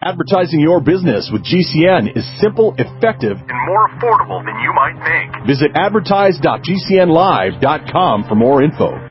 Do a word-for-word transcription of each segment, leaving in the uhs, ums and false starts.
Advertising your business with G C N is simple, effective, and more affordable than you might think. Visit advertise dot g c n live dot com for more info.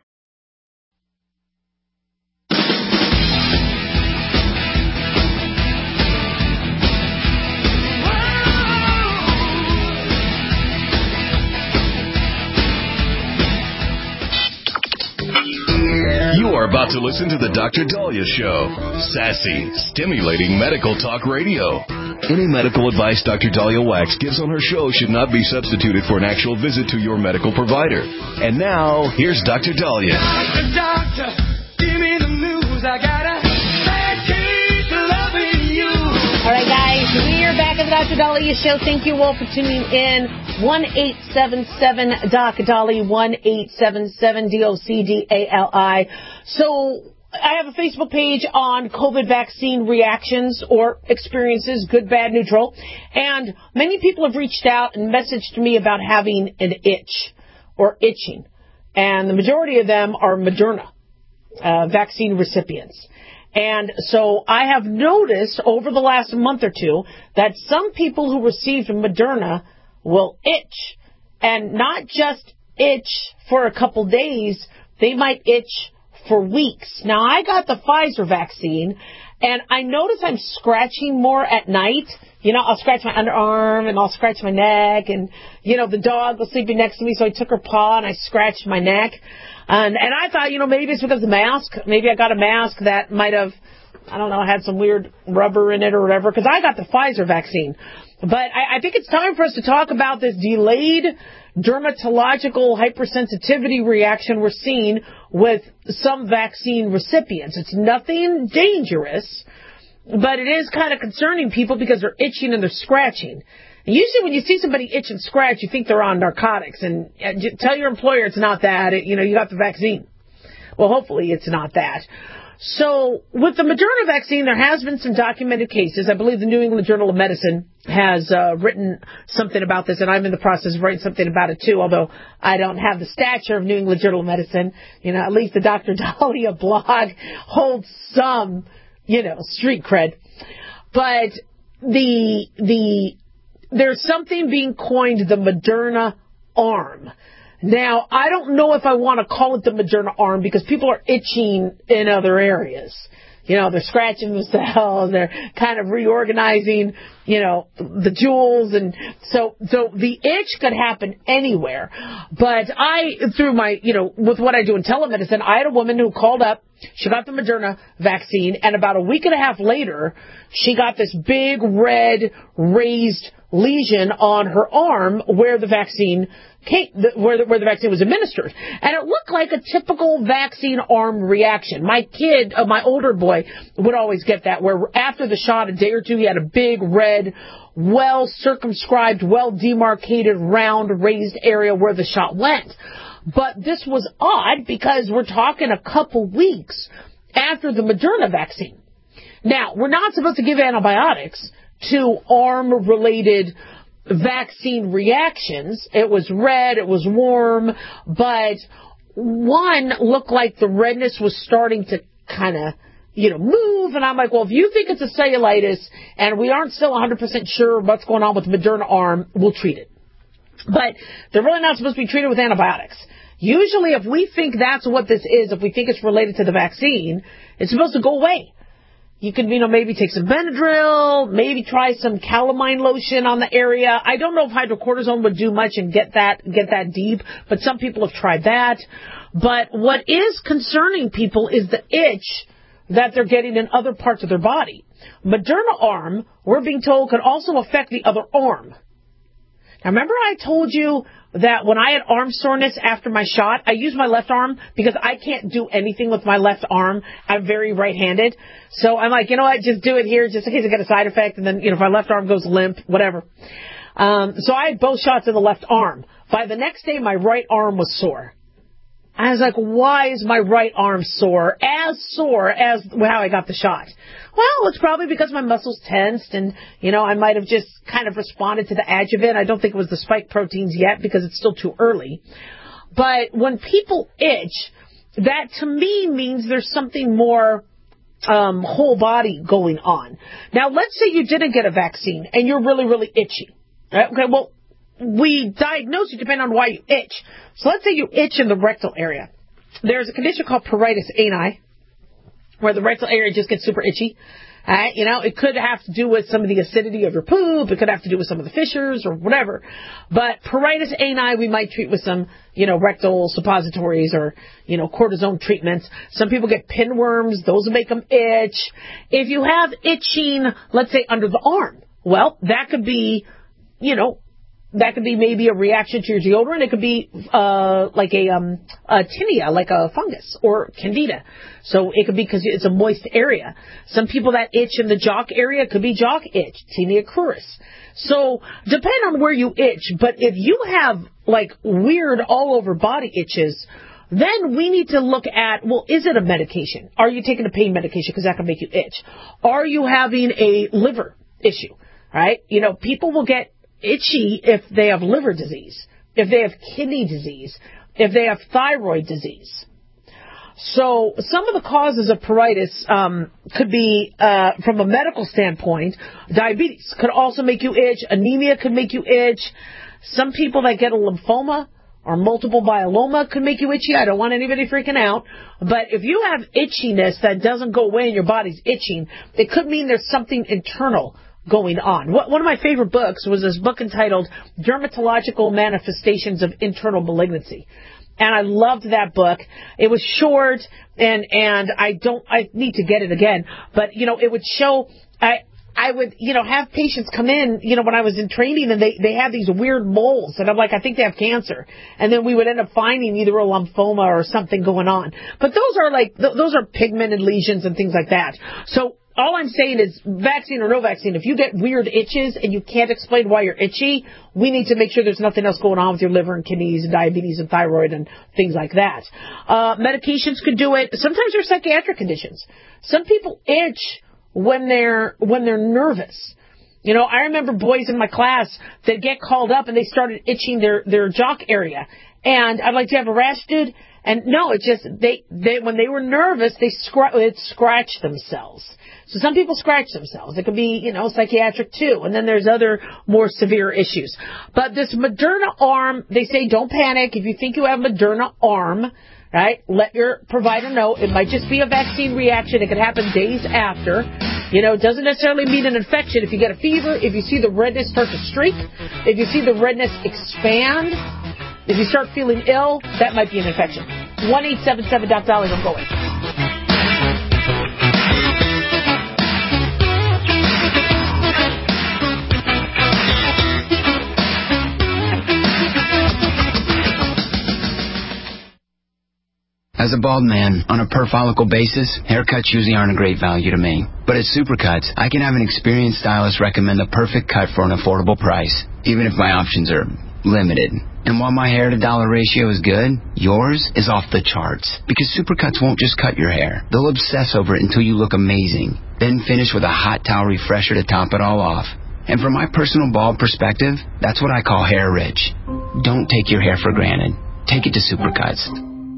You are about to listen to the Doctor Dahlia Show. Sassy, stimulating medical talk radio. Any medical advice Doctor Dahlia Wax gives on her show should not be substituted for an actual visit to your medical provider. And now, here's Doctor Dahlia. Doctor, doctor, give me the news. I got a bad case of loving you. All right, guys, we are back at the Doctor Dahlia Show. Thank you all for tuning in. one eight seven seven Doc Dali, one eight seven seven D O C D A L I. So I have a Facebook page on COVID vaccine reactions or experiences, good, bad, neutral. And many people have reached out and messaged me about having an itch or itching. And the majority of them are Moderna uh, vaccine recipients. And so I have noticed over the last month or two that some people who received Moderna will itch, and not just itch for a couple days, they might itch for weeks. Now, I got the Pfizer vaccine, and I notice I'm scratching more at night. You know, I'll scratch my underarm, and I'll scratch my neck, and, you know, the dog was sleeping next to me, so I took her paw, and I scratched my neck. And, and I thought, you know, maybe it's because of the mask. Maybe I got a mask that might have, I don't know, had some weird rubber in it or whatever, because I got the Pfizer vaccine. But I, I think it's time for us to talk about this delayed dermatological hypersensitivity reaction we're seeing with some vaccine recipients. It's nothing dangerous, but it is kind of concerning people because they're itching and they're scratching. And usually when you see somebody itch and scratch, you think they're on narcotics. And tell your employer it's not that. It, you know, you got the vaccine. Well, hopefully it's not that. So with the Moderna vaccine, there has been some documented cases. I believe the New England Journal of Medicine has uh, written something about this, and I'm in the process of writing something about it, too, although I don't have the stature of New England Journal of Medicine. You know, at least the Doctor Dahlia blog holds some, you know, street cred. But the the there's something being coined the Moderna arm. Now, I don't know if I want to call it the Moderna arm because people are itching in other areas. You know, they're scratching themselves, they're kind of reorganizing, you know, the jewels. And so, so the itch could happen anywhere. But I, through my, you know, with what I do in telemedicine, I had a woman who called up, she got the Moderna vaccine, and about a week and a half later, she got this big red raised lesion on her arm where the vaccine came, where the, where the vaccine was administered. And it looked like a typical vaccine arm reaction. My kid, uh, my older boy, would always get that, where after the shot, a day or two, he had a big red, well-circumscribed, well-demarcated, round, raised area where the shot went. But this was odd because we're talking a couple weeks after the Moderna vaccine. Now, we're not supposed to give antibiotics to arm-related vaccine reactions. It was red, it was warm, but one looked like the redness was starting to kind of, you know, move. And I'm like, well, if you think it's a cellulitis and we aren't still one hundred percent sure what's going on with the Moderna arm, we'll treat it. But they're really not supposed to be treated with antibiotics. Usually, if we think that's what this is, if we think it's related to the vaccine, it's supposed to go away. You could, you know, maybe take some Benadryl, maybe try some calamine lotion on the area. I don't know if hydrocortisone would do much and get that get that deep, but some people have tried that. But what is concerning people is the itch that they're getting in other parts of their body. Moderna arm, we're being told, could also affect the other arm. Now, remember I told you that when I had arm soreness after my shot, I used my left arm because I can't do anything with my left arm. I'm very right-handed. So I'm like, you know what, just do it here just in case I get a side effect. And then, you know, if my left arm goes limp, whatever. Um, so I had both shots in the left arm. By the next day, my right arm was sore. I was like, why is my right arm sore? As sore as how I got the shot. Well, it's probably because my muscles tensed and, you know, I might have just kind of responded to the adjuvant. I don't think it was the spike proteins yet because it's still too early. But when people itch, that to me means there's something more um, whole body going on. Now, let's say you didn't get a vaccine and you're really, really itchy. Right? Okay, well, we diagnose you depending on why you itch. So let's say you itch in the rectal area. There's a condition called pruritus ani, where the rectal area just gets super itchy. Uh, you know, it could have to do with some of the acidity of your poop. It could have to do with some of the fissures or whatever. But pruritus ani, we might treat with some, you know, rectal suppositories or, you know, cortisone treatments. Some people get pinworms. Those will make them itch. If you have itching, let's say, under the arm, well, that could be, you know, that could be maybe a reaction to your deodorant. It could be uh, like a, um, a tinea, like a fungus, or candida. So it could be because it's a moist area. Some people that itch in the jock area could be jock itch, tinea cruris. So depend on where you itch. But if you have like weird all over body itches, then we need to look at, well, is it a medication? Are you taking a pain medication because that can make you itch? Are you having a liver issue? Right? You know, people will get itchy if they have liver disease, if they have kidney disease, if they have thyroid disease. So some of the causes of pruritus um, could be, uh, from a medical standpoint, diabetes could also make you itch. Anemia could make you itch. Some people that get a lymphoma or multiple myeloma could make you itchy. I don't want anybody freaking out. But if you have itchiness that doesn't go away and your body's itching, it could mean there's something internal going on. One of my favorite books was this book entitled Dermatological Manifestations of Internal Malignancy. And I loved that book. It was short, and, and I don't, I need to get it again. But, you know, it would show, I, I would, you know, have patients come in, you know, when I was in training, and they, they had these weird moles, and I'm like, I think they have cancer. And then we would end up finding either a lymphoma or something going on. But those are like, th- those are pigmented lesions and things like that. So, all I'm saying is, vaccine or no vaccine, if you get weird itches and you can't explain why you're itchy, we need to make sure there's nothing else going on with your liver and kidneys and diabetes and thyroid and things like that. Uh, medications could do it. Sometimes there's psychiatric conditions. Some people itch when they're, when they're nervous. You know, I remember boys in my class that get called up and they started itching their, their jock area. And I'm like, do you have a rash, dude? And no, it just, they, they, when they were nervous, they scr- it scratched themselves. So some people scratch themselves. It could be, you know, psychiatric too. And then there's other more severe issues. But this Moderna arm, they say don't panic. If you think you have Moderna arm, right, let your provider know. It might just be a vaccine reaction. It could happen days after. You know, it doesn't necessarily mean an infection. If you get a fever, if you see the redness start to streak, if you see the redness expand, if you start feeling ill, that might be an infection. one eight seven seven Doc Dolly, I'm going. As a bald man, on a per follicle basis, haircuts usually aren't a great value to me. But at Supercuts, I can have an experienced stylist recommend the perfect cut for an affordable price, even if my options are limited. And while my hair to dollar ratio is good, yours is off the charts. Because Supercuts won't just cut your hair. They'll obsess over it until you look amazing. Then finish with a hot towel refresher to top it all off. And from my personal bald perspective, that's what I call hair rich. Don't take your hair for granted. Take it to Supercuts.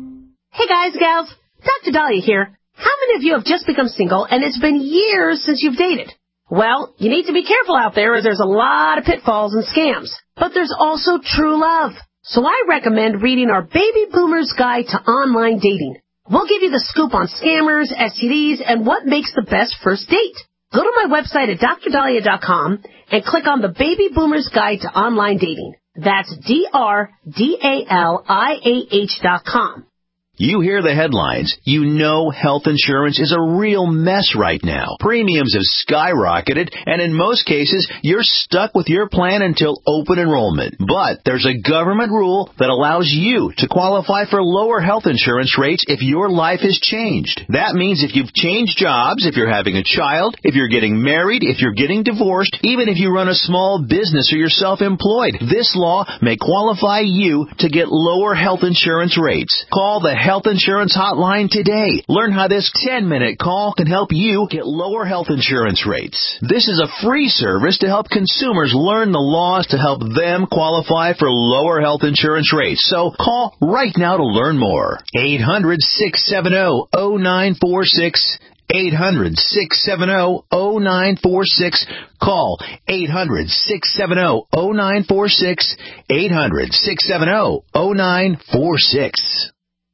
Hey guys, gals, Doctor Dahlia here. How many of you have just become single and it's been years since you've dated? Well, you need to be careful out there as there's a lot of pitfalls and scams. But there's also true love. So I recommend reading our Baby Boomer's Guide to Online Dating. We'll give you the scoop on scammers, S T Ds, and what makes the best first date. Go to my website at dr dahlia dot com and click on the Baby Boomer's Guide to Online Dating. That's D R D A L I A H dot com. You hear the headlines. You know health insurance is a real mess right now. Premiums have skyrocketed, and in most cases, you're stuck with your plan until open enrollment. But there's a government rule that allows you to qualify for lower health insurance rates if your life has changed. That means if you've changed jobs, if you're having a child, if you're getting married, if you're getting divorced, even if you run a small business or you're self-employed, this law may qualify you to get lower health insurance rates. Call the Health Insurance Hotline today. Learn how this ten-minute call can help you get lower health insurance rates. This is a free service to help consumers learn the laws to help them qualify for lower health insurance rates. So call right now to learn more. eight hundred, six seven zero, zero nine four six. eight hundred, six seven zero, zero nine four six. Call eight hundred, six seven zero, zero nine four six, eight hundred, six seven zero, zero nine four six.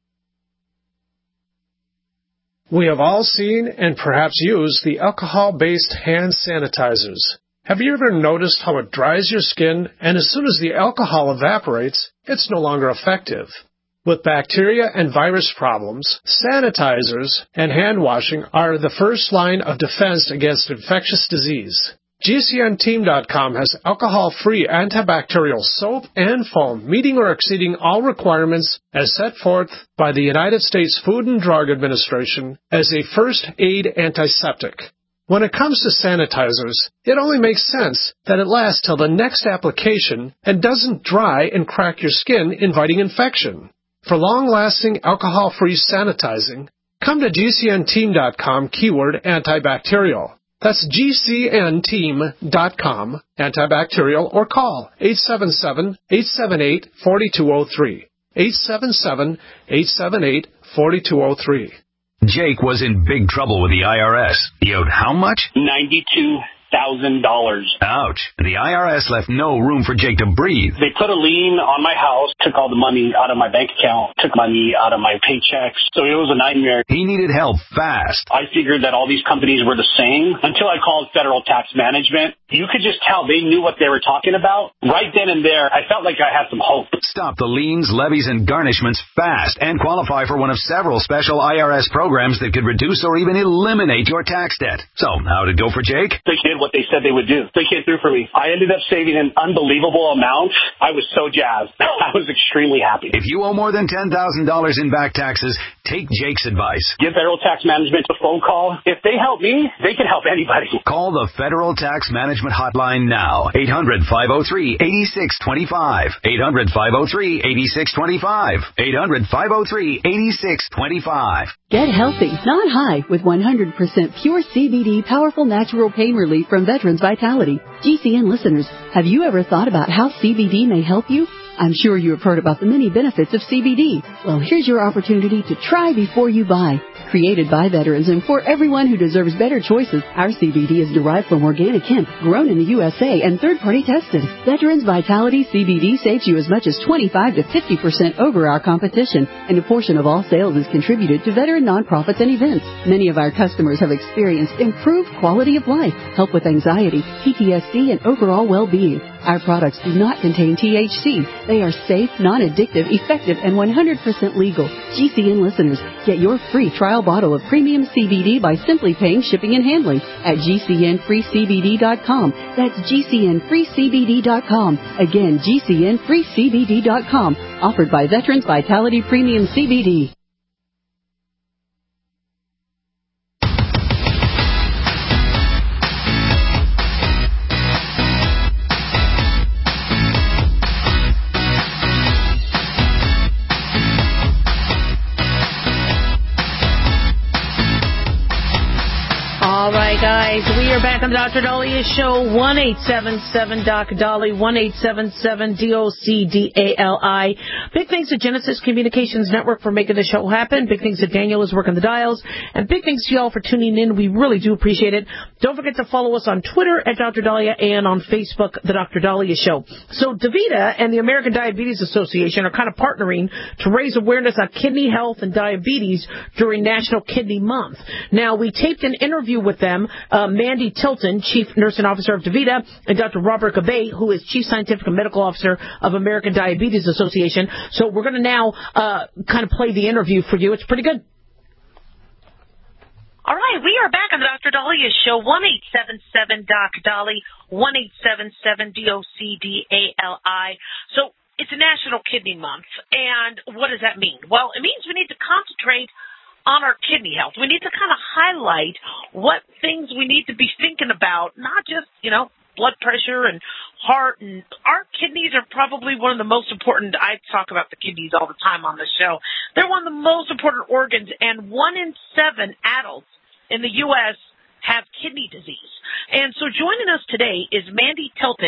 We have all seen and perhaps used the alcohol-based hand sanitizers. Have you ever noticed how it dries your skin, and as soon as the alcohol evaporates, it's no longer effective? With bacteria and virus problems, sanitizers and hand washing are the first line of defense against infectious disease. G C N team dot com has alcohol-free antibacterial soap and foam meeting or exceeding all requirements as set forth by the United States Food and Drug Administration as a first aid antiseptic. When it comes to sanitizers, it only makes sense that it lasts till the next application and doesn't dry and crack your skin, inviting infection. For long-lasting alcohol-free sanitizing, come to G C N team dot com keyword antibacterial. That's G C N team dot com, antibacterial, or call eight seven seven, eight seven eight, four two zero three. eight seven seven, eight seven eight, four two zero three. Jake was in big trouble with the I R S. He owed how much? ninety-two thousand dollars. Ouch. The I R S left no room for Jake to breathe. They put a lien on my house, took all the money out of my bank account, took money out of my paychecks. So it was a nightmare. He needed help fast. I figured that all these companies were the same until I called Federal Tax Management. You could just tell they knew what they were talking about. Right then and there, I felt like I had some hope. Stop the liens, levies, and garnishments fast and qualify for one of several special I R S programs that could reduce or even eliminate your tax debt. So, how'd it go for Jake? They did what they said they would do. They came through for me. I ended up saving an unbelievable amount. I was so jazzed. I was extremely happy. If you owe more than ten thousand dollars in back taxes, take Jake's advice. Give Federal Tax Management a phone call. If they help me, they can help anybody. Call the Federal Tax Management Hotline now. eight hundred, five oh three, eight six two five. eight hundred, five oh three, eight six two five. eight hundred, five oh three, eight six two five. Get healthy, not high, with one hundred percent pure C B D powerful natural pain relief from Veterans Vitality. G C N listeners, have you ever thought about how C B D may help you? I'm sure you have heard about the many benefits of C B D. Well, here's your opportunity to try before you buy. Created by veterans and for everyone who deserves better choices, our C B D is derived from organic hemp, grown in the U S A and third-party tested. Veterans Vitality C B D saves you as much as twenty-five to fifty percent over our competition, and a portion of all sales is contributed to veteran nonprofits and events. Many of our customers have experienced improved quality of life, help with anxiety, P T S D, and overall well-being. Our products do not contain T H C. They are safe, non-addictive, effective, and one hundred percent legal. G C N listeners, get your free trial bottle of premium C B D by simply paying shipping and handling at G C N free C B D dot com. That's G C N free C B D dot com. Again, G C N free C B D dot com. Offered by Veterans Vitality Premium C B D. All right, guys, we are back on the Doctor Dahlia Show, one eight seven seven Doc Dolly, one eight seven seven D O C D A L I. Big thanks to Genesis Communications Network for making the show happen. Big thanks to Daniel who's working the dials. And big thanks to y'all for tuning in. We really do appreciate it. Don't forget to follow us on Twitter at Doctor Dahlia and on Facebook, The Doctor Dahlia Show. So DaVita and the American Diabetes Association are kind of partnering to raise awareness on kidney health and diabetes during National Kidney Month. Now, we taped an interview with them, uh, Mandy Tilton, Chief Nursing Officer of DaVita, and Doctor Robert Gabbay, who is Chief Scientific and Medical Officer of American Diabetes Association. So we're going to now uh, kind of play the interview for you. It's pretty good. All right, we are back on the Doctor Dahlia Show, one eight seven seven Doc Dolly, one eight seven seven D O C D A L I. So it's a National Kidney Month, and what does that mean? Well, it means we need to concentrate on our kidney health. We need to kind of highlight what things we need to be thinking about, not just, you know, blood pressure and heart. And our kidneys are probably one of the most important. I talk about the kidneys all the time on the show. They're one of the most important organs, and one in seven adults in the U S have kidney disease. And so joining us today is Mandy Tilton,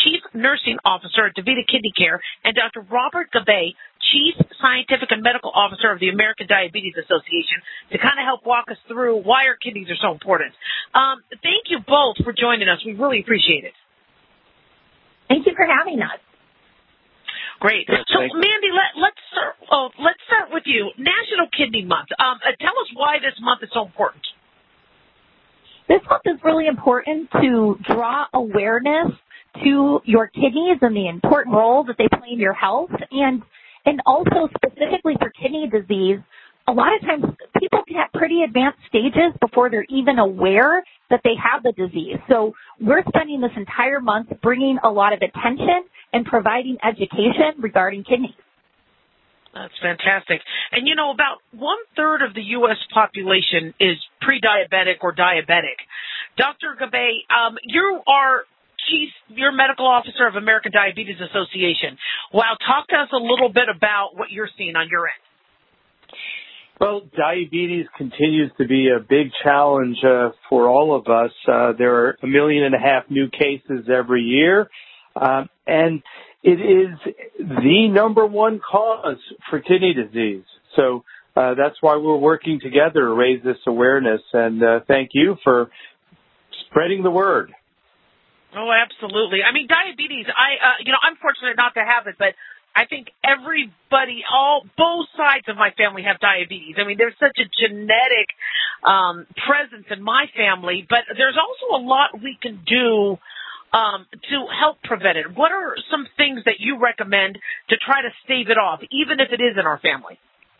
Chief Nursing Officer at DaVita Kidney Care, and Doctor Robert Gabbay, Chief Scientific and Medical Officer of the American Diabetes Association, to kind of help walk us through why our kidneys are so important. Um, thank you both for joining us. We really appreciate it. Thank you for having us. Great. So, Mandy, let, let's start. Oh, let's start with you. National Kidney Month. Um, uh, tell us why this month is so important. This month is really important to draw awareness to your kidneys and the important role that they play in your health, and and also specifically for kidney disease. A lot of times people can have pretty advanced stages before they're even aware that they have the disease. So we're spending this entire month bringing a lot of attention and providing education regarding kidneys. That's fantastic. And, you know, about one-third of the U S population is pre-diabetic or diabetic. Doctor Gabbay, um, you are Chief, you're Medical Officer of American Diabetes Association. Wow, talk to us a little bit about what you're seeing on your end. Well, diabetes continues to be a big challenge uh, for all of us. Uh, there are a million and a half new cases every year, uh, and it is the number one cause for kidney disease. So uh, that's why we're working together to raise this awareness, and uh, thank you for spreading the word. Oh, absolutely. I mean, diabetes, I, uh, you know, I'm fortunate not to have it, but I think everybody, all, both sides of my family have diabetes. I mean, there's such a genetic um, presence in my family, but there's also a lot we can do um, to help prevent it. What are some things that you recommend to try to stave it off, even if it is in our family?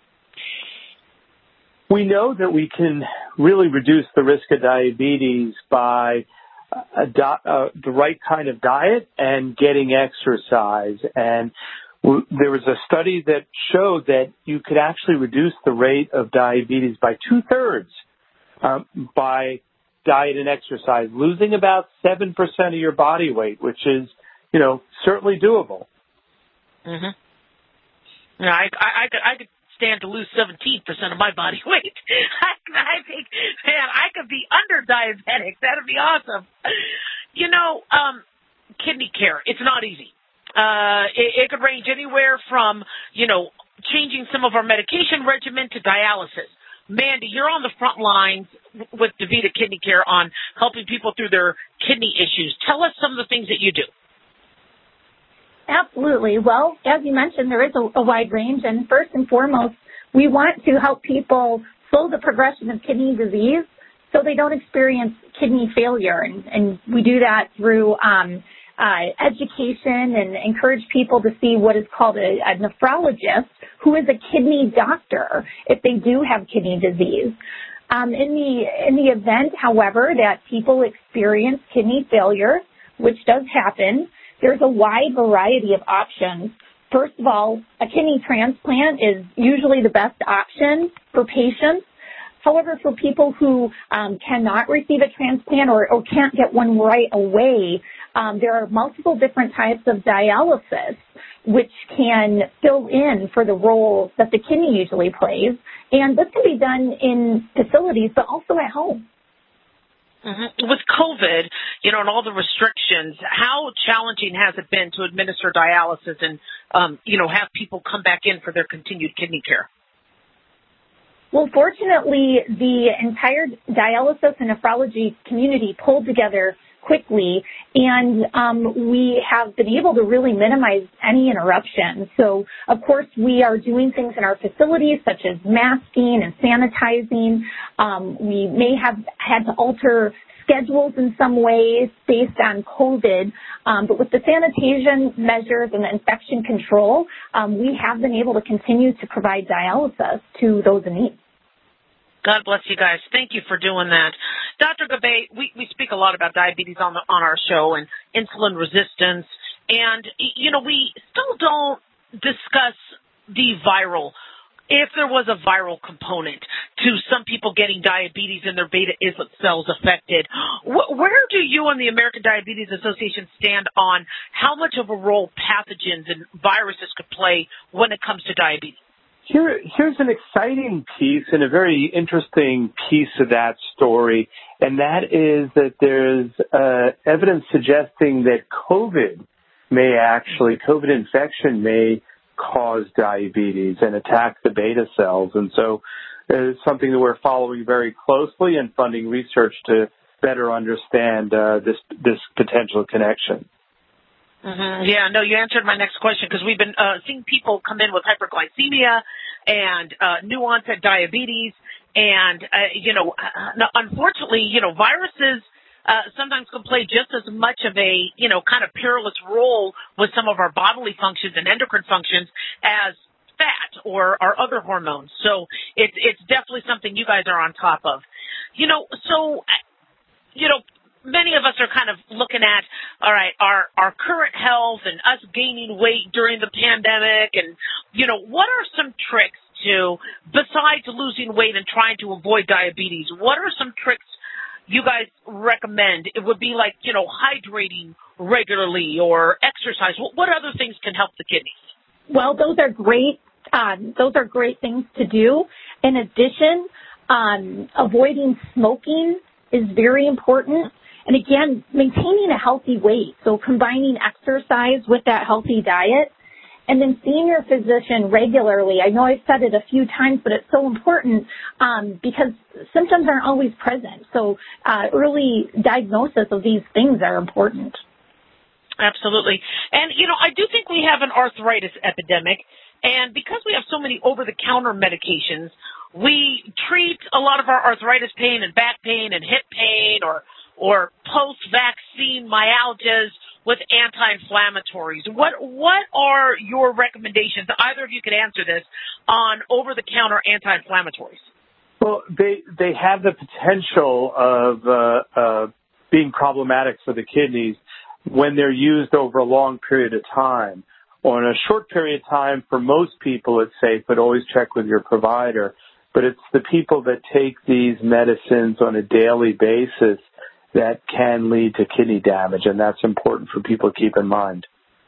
We know that we can really reduce the risk of diabetes by A di- uh, the right kind of diet and getting exercise. And w- there was a study that showed that you could actually reduce the rate of diabetes by two-thirds um, by diet and exercise, losing about seven percent of your body weight, which is, you know, certainly doable. Mm-hmm. Yeah, I, I, I could, I could stand to lose seventeen percent of my body weight. I, I think, man, I could be under diabetic. That'd be awesome. You know, um, kidney care, it's not easy. Uh, it, it could range anywhere from, you know, changing some of our medication regimen to dialysis. Mandy, you're on the front lines with DaVita Kidney Care on helping people through their kidney issues. Tell us some of the things that you do. Absolutely. Well, as you mentioned, there is a, a wide range, and first and foremost, we want to help people slow the progression of kidney disease so they don't experience kidney failure, and, and we do that through um, uh, education and encourage people to see what is called a, a nephrologist, who is a kidney doctor if they do have kidney disease. Um, in the in the event, however, that people experience kidney failure, which does happen, there's a wide variety of options. First of all, a kidney transplant is usually the best option for patients. However, for people who um, cannot receive a transplant or, or can't get one right away, um, there are multiple different types of dialysis which can fill in for the role that the kidney usually plays. And this can be done in facilities, but also at home. Mm-hmm. With COVID, you know, and all the restrictions, how challenging has it been to administer dialysis and, um, you know, have people come back in for their continued kidney care? Well, fortunately, the entire dialysis and nephrology community pulled together quickly, and um, we have been able to really minimize any interruption. So, of course, we are doing things in our facilities such as masking and sanitizing. Um, we may have had to alter schedules in some ways based on COVID, um, but with the sanitation measures and the infection control, um, we have been able to continue to provide dialysis to those in need. God bless you guys. Thank you for doing that. Doctor Gabbay, we, we speak a lot about diabetes on the, on our show and insulin resistance. And, you know, we still don't discuss the viral, if there was a viral component to some people getting diabetes and their beta islet cells affected. Where do you and the American Diabetes Association stand on how much of a role pathogens and viruses could play when it comes to diabetes? Here, here's an exciting piece and a very interesting piece of that story. and that is that there's uh, evidence suggesting that COVID may actually, COVID infection may cause diabetes and attack the beta cells. And so it's something that we're following very closely and funding research to better understand uh, this this potential connection. Mm-hmm. Yeah, no, you answered my next question because we've been uh, seeing people come in with hyperglycemia and uh, new onset diabetes. And, uh, you know, uh, unfortunately, you know, viruses uh, sometimes can play just as much of a, you know, kind of perilous role with some of our bodily functions and endocrine functions as fat or our other hormones. So it's, it's definitely something you guys are on top of. You know, so, you know, many of us are kind of looking at, all right, our, our current health and us gaining weight during the pandemic. And, you know, what are some tricks to, besides losing weight and trying to avoid diabetes, what are some tricks you guys recommend? It would be like, you know, hydrating regularly or exercise. What, what other things can help the kidneys? Well, those are great. Um, those are great things to do. In addition, um, avoiding smoking is very important. And again, maintaining a healthy weight. So combining exercise with that healthy diet. And then seeing your physician regularly. I know I've said it a few times, but it's so important um, because symptoms aren't always present. So uh, early diagnosis of these things are important. Absolutely. And, you know, I do think we have an arthritis epidemic. And because we have so many over-the-counter medications, we treat a lot of our arthritis pain and back pain and hip pain or or post-vaccine myalgias with anti-inflammatories. What what are your recommendations, either of you could answer this, on over-the-counter anti-inflammatories? Well, they they have the potential of uh, uh, being problematic for the kidneys when they're used over a long period of time. On a short period of time, for most people, it's safe, but always check with your provider. But it's the people that take these medicines on a daily basis that can lead to kidney damage, and that's important for people to keep in mind.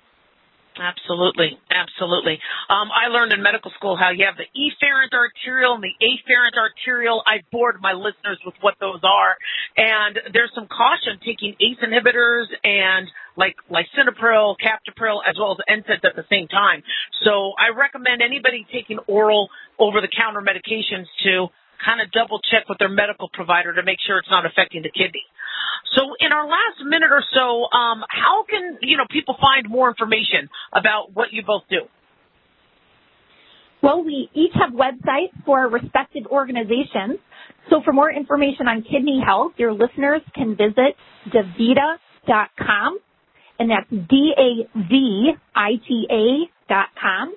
Absolutely, absolutely. Um, I learned in medical school how you have the efferent arterial and the afferent arterial. I bored my listeners with what those are, and there's some caution taking A C E inhibitors and like lisinopril, captopril, as well as N SAIDs at the same time. So I recommend anybody taking oral over-the-counter medications to kind of double-check with their medical provider to make sure it's not affecting the kidney. So in our last minute or so, um, how can, you know, people find more information about what you both do? Well, we each have websites for our respective organizations. So for more information on kidney health, your listeners can visit davita dot com, and that's D A V I T A dot com.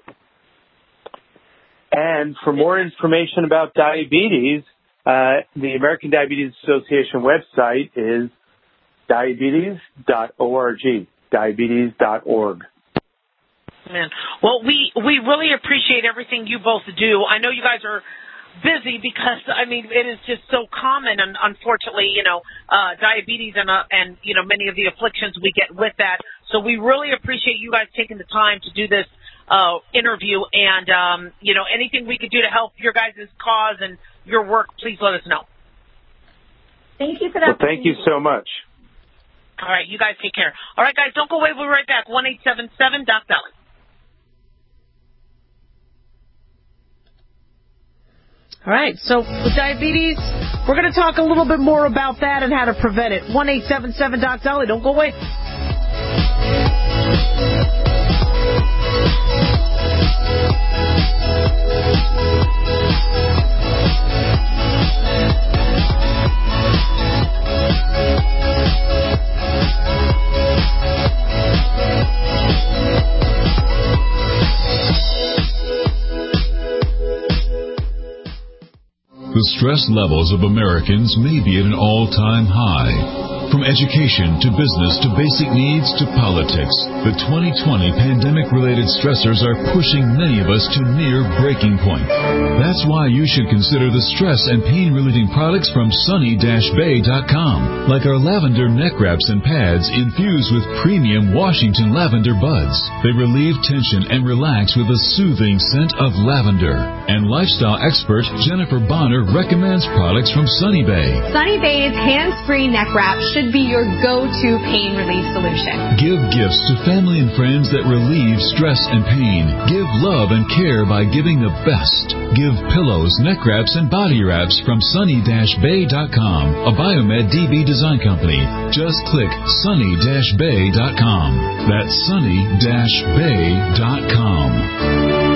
And for more information about diabetes, uh, the American Diabetes Association website is diabetes dot org, diabetes dot org. Man. Well, we, we really appreciate everything you both do. I know you guys are busy because, I mean, it is just so common, and unfortunately, you know, uh, diabetes and, uh, and, you know, many of the afflictions we get with that. So we really appreciate you guys taking the time to do this uh, interview, and, um, you know, anything we could do to help your guys' cause and your work, please let us know. Thank you for that. Well, thank you so much. All right, you guys take care. All right, guys, don't go away. We'll be right back. one eight seven seven Doc Dolly. All right, so with diabetes, we're going to talk a little bit more about that and how to prevent it. one eight seven seven Doc Dolly. Don't go away. The stress levels of Americans may be at an all-time high. From education to business to basic needs to politics, the twenty twenty pandemic-related stressors are pushing many of us to near breaking point. That's why you should consider the stress and pain-relieving products from sunny dash bay dot com, like our lavender neck wraps and pads infused with premium Washington lavender buds. They relieve tension and relax with a soothing scent of lavender. And lifestyle expert Jennifer Bonner recommends products from Sunny Bay. Sunny Bay's hands-free neck wrap should be your go-to pain relief solution. Give gifts to family and friends that relieve stress and pain. Give love and care by giving the best. Give pillows, neck wraps, and body wraps from sunny dash bay dot com, a Biomed D B design company. Just click sunny dash bay dot com. That's sunny dash bay dot com.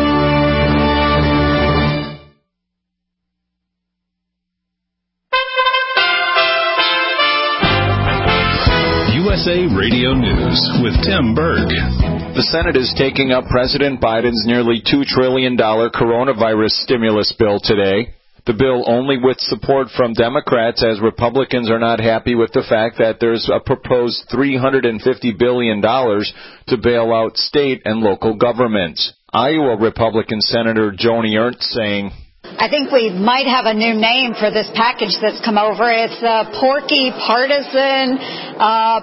U S A Radio News with Tim Berg. The Senate is taking up President Biden's nearly two trillion dollars coronavirus stimulus bill today. The bill only with support from Democrats, as Republicans are not happy with the fact that there's a proposed three hundred fifty billion dollars to bail out state and local governments. Iowa Republican Senator Joni Ernst saying, I think we might have a new name for this package that's come over. It's a porky, partisan, uh,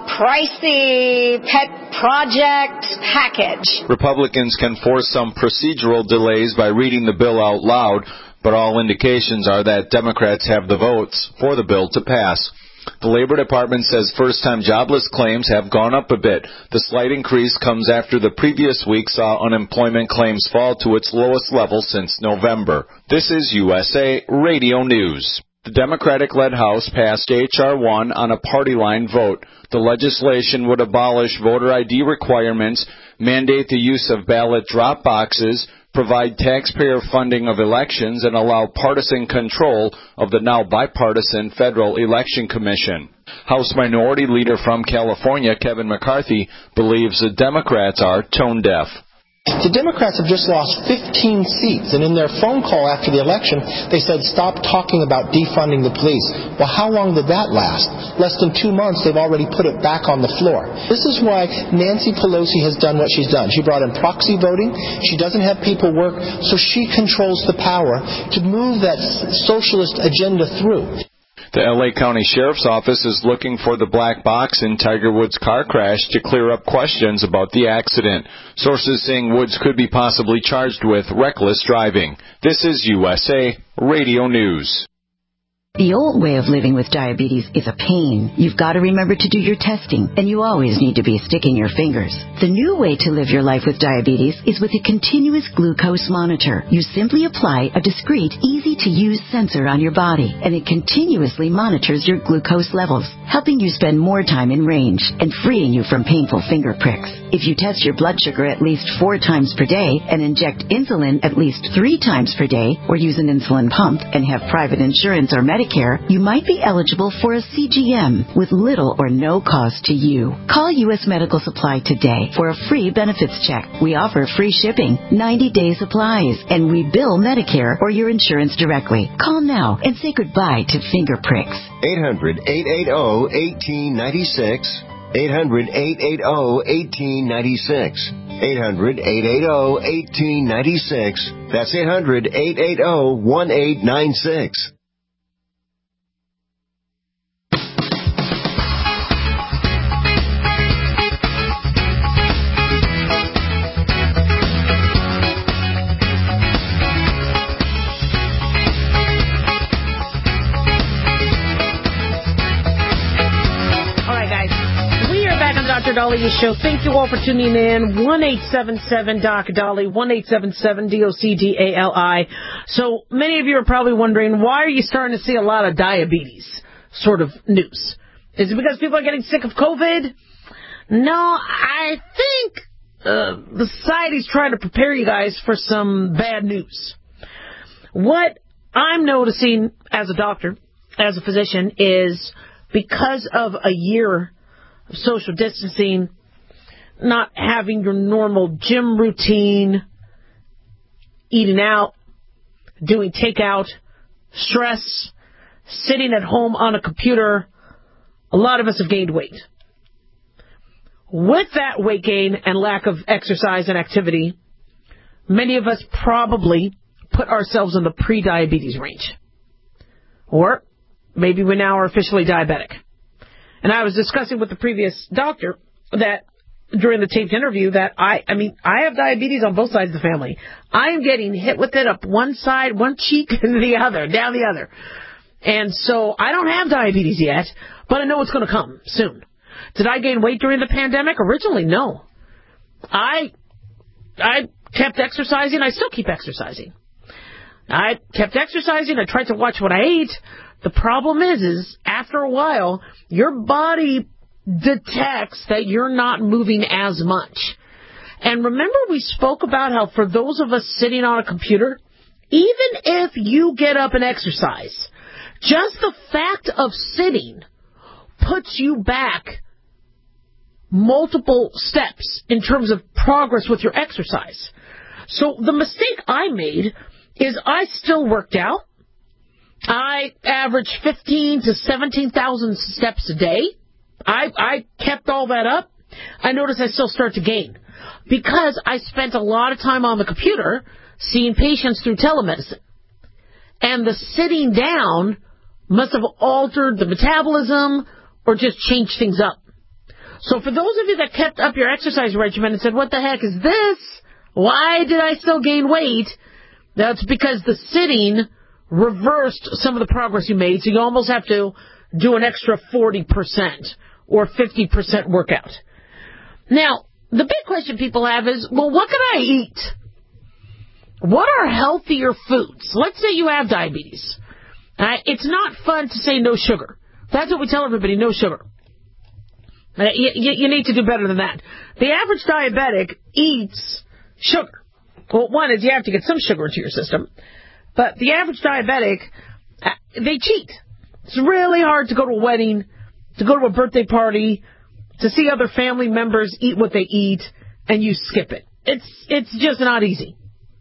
pricey pet project package. Republicans can force some procedural delays by reading the bill out loud, but all indications are that Democrats have the votes for the bill to pass. The Labor Department says first-time jobless claims have gone up a bit. The slight increase comes after the previous week saw unemployment claims fall to its lowest level since November. This is U S A Radio News. The Democratic-led House passed H R one on a party line vote. The legislation would abolish voter I D requirements, mandate the use of ballot drop boxes, provide taxpayer funding of elections, and allow partisan control of the now bipartisan Federal Election Commission. House Minority Leader from California, Kevin McCarthy, believes the Democrats are tone deaf. The Democrats have just lost fifteen seats, and in their phone call after the election, they said, stop talking about defunding the police. Well, how long did that last? Less than two months, they've already put it back on the floor. This is why Nancy Pelosi has done what she's done. She brought in proxy voting. She doesn't have people work, so she controls the power to move that socialist agenda through. The L A County Sheriff's Office is looking for the black box in Tiger Woods' car crash to clear up questions about the accident. Sources saying Woods could be possibly charged with reckless driving. This is U S A Radio News. The old way of living with diabetes is a pain. You've got to remember to do your testing, and you always need to be sticking your fingers. The new way to live your life with diabetes is with a continuous glucose monitor. You simply apply a discreet, easy-to-use sensor on your body, and it continuously monitors your glucose levels, helping you spend more time in range and freeing you from painful finger pricks. If you test your blood sugar at least four times per day and inject insulin at least three times per day, or use an insulin pump and have private insurance or Medicare, you might be eligible for a C G M with little or no cost to you. Call U S Medical Supply today for a free benefits check. We offer free shipping, ninety-day supplies, and we bill Medicare or your insurance directly. Call now and say goodbye to finger pricks. eight hundred, eight eight zero, one eight nine six. eight hundred, eight eight zero, one eight nine six. eight hundred, eight eight zero, one eight nine six. That's eight hundred, eight eight zero, one eight nine six. Doctor Dahlia Show. Thank you all for tuning in. one eight seven seven D O C Dolly, one eight seven seven D O C D A L I. So many of you are probably wondering, why are you starting to see a lot of diabetes sort of news? Is it because people are getting sick of COVID? No, I think uh, the society's trying to prepare you guys for some bad news. What I'm noticing as a doctor, as a physician, is because of a year social distancing, not having your normal gym routine, eating out, doing takeout, stress, sitting at home on a computer, a lot of us have gained weight. With that weight gain and lack of exercise and activity, many of us probably put ourselves in the pre-diabetes range. Or maybe we now are officially diabetic. And I was discussing with the previous doctor that during the taped interview that I, I mean, I have diabetes on both sides of the family. I am getting hit with it up one side, one cheek, and the other, down the other. And so I don't have diabetes yet, but I know it's going to come soon. Did I gain weight during the pandemic? Originally, no. I, I kept exercising. I still keep exercising. I kept exercising. I tried to watch what I ate. The problem is, is after a while, your body detects that you're not moving as much. And remember we spoke about how for those of us sitting on a computer, even if you get up and exercise, just the fact of sitting puts you back multiple steps in terms of progress with your exercise. So the mistake I made is I still worked out. I averaged fifteen to seventeen thousand steps a day. I, I kept all that up. I noticed I still start to gain because I spent a lot of time on the computer seeing patients through telemedicine. And the sitting down must have altered the metabolism or just changed things up. So for those of you that kept up your exercise regimen and said, what the heck is this? Why did I still gain weight? That's because the sitting reversed some of the progress you made, so you almost have to do an extra forty percent or fifty percent workout. Now, the big question people have is, well, what can I eat? What are healthier foods? Let's say you have diabetes. Uh, it's not fun to say no sugar. That's what we tell everybody, no sugar. Uh, you, you need to do better than that. The average diabetic eats sugar. Well, one is you have to get some sugar into your system. But the average diabetic, uh, they cheat. It's really hard to go to a wedding, to go to a birthday party, to see other family members eat what they eat, and you skip it. It's it's just not easy.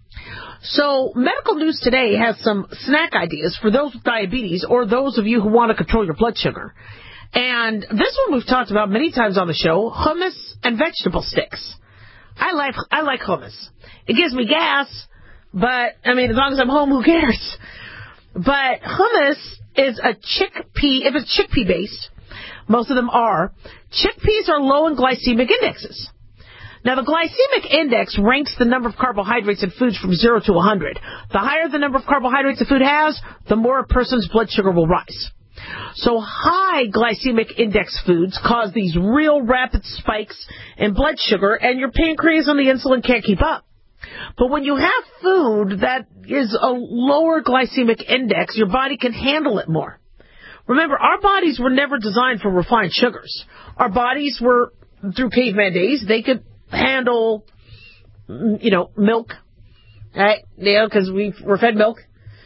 So Medical News Today has some snack ideas for those with diabetes or those of you who want to control your blood sugar. And this one we've talked about many times on the show, hummus and vegetable sticks. I like I like hummus. It gives me gas, but, I mean, as long as I'm home, who cares? But hummus is a chickpea, if it's chickpea-based, most of them are, chickpeas are low in glycemic indexes. Now, the glycemic index ranks the number of carbohydrates in foods from zero to one hundred. The higher the number of carbohydrates a food has, the more a person's blood sugar will rise. So high glycemic index foods cause these real rapid spikes in blood sugar, and your pancreas and the insulin can't keep up. But when you have food that is a lower glycemic index, your body can handle it more. Remember, our bodies were never designed for refined sugars. Our bodies were, through caveman days, they could handle, you know, milk, right? You know, because we were fed milk.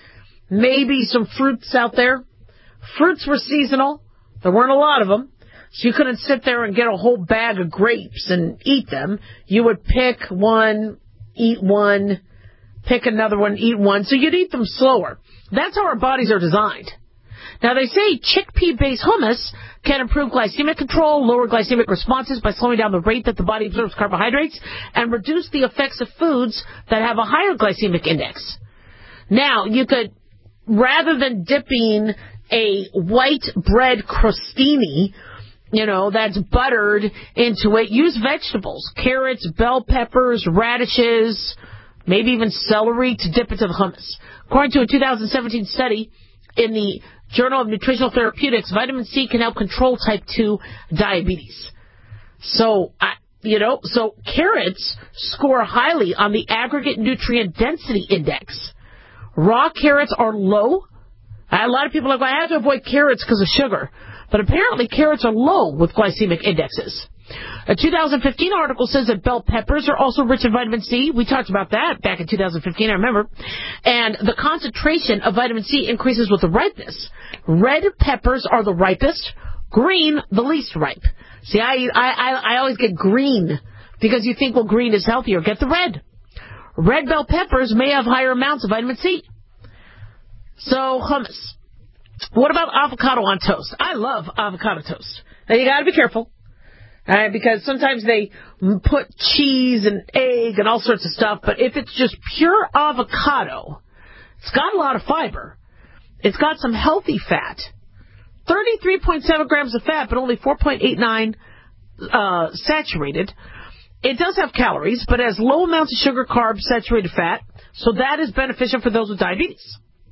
Maybe some fruits out there. Fruits were seasonal. There weren't a lot of them. So you couldn't sit there and get a whole bag of grapes and eat them. You would pick one, eat one, pick another one, eat one. So you'd eat them slower. That's how our bodies are designed. Now, they say chickpea-based hummus can improve glycemic control, lower glycemic responses by slowing down the rate that the body absorbs carbohydrates, and reduce the effects of foods that have a higher glycemic index. Now, you could, rather than dipping a white bread crostini, you know, that's buttered into it, use vegetables, carrots, bell peppers, radishes, maybe even celery to dip into the hummus. According to a two thousand seventeen study in the Journal of Nutritional Therapeutics, vitamin C can help control type two diabetes. So, I, you know, so carrots score highly on the aggregate nutrient density index. Raw carrots are low. A lot of people are like, well, I have to avoid carrots because of sugar. But apparently carrots are low with glycemic indexes. A two thousand fifteen article says that bell peppers are also rich in vitamin C. We talked about that back in two thousand fifteen, I remember. And the concentration of vitamin C increases with the ripeness. Red peppers are the ripest, green the least ripe. See, I, I, I always get green because you think, well, green is healthier. Get the red. Red bell peppers may have higher amounts of vitamin C. So, hummus. What about avocado on toast? I love avocado toast. Now, you got to be careful. Uh, because sometimes they put cheese and egg and all sorts of stuff. But if it's just pure avocado, it's got a lot of fiber. It's got some healthy fat. thirty-three point seven grams of fat, but only four point eight nine uh, saturated. It does have calories, but it has low amounts of sugar, carbs, saturated fat. So that is beneficial for those with diabetes.